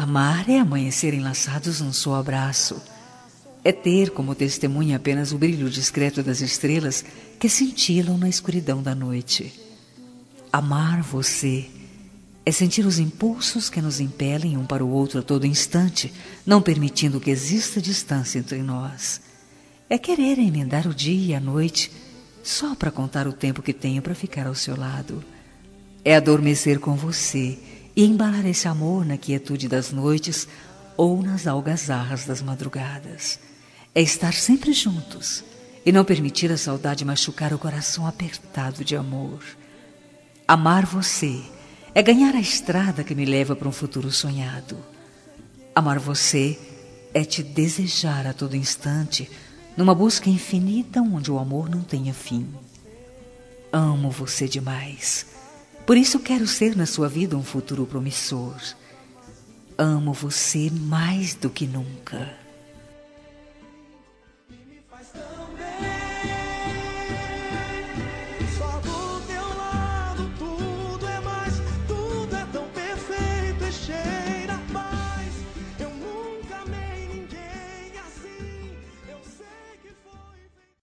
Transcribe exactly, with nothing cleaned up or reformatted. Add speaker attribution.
Speaker 1: Amar é amanhecer enlaçados num só abraço. É ter como testemunha apenas o brilho discreto das estrelas que cintilam na escuridão da noite. Amar você é sentir os impulsos que nos impelem um para o outro a todo instante, não permitindo que exista distância entre nós. É querer emendar o dia e a noite só para contar o tempo que tenho para ficar ao seu lado. É adormecer com você e embalar esse amor na quietude das noites ou nas algazarras das madrugadas. É estar sempre juntos e não permitir a saudade machucar o coração apertado de amor. Amar você é ganhar a estrada que me leva para um futuro sonhado. Amar você é te desejar a todo instante, numa busca infinita onde o amor não tenha fim. Amo você demais. Por isso quero ser na sua vida um futuro promissor. Amo você mais do que nunca.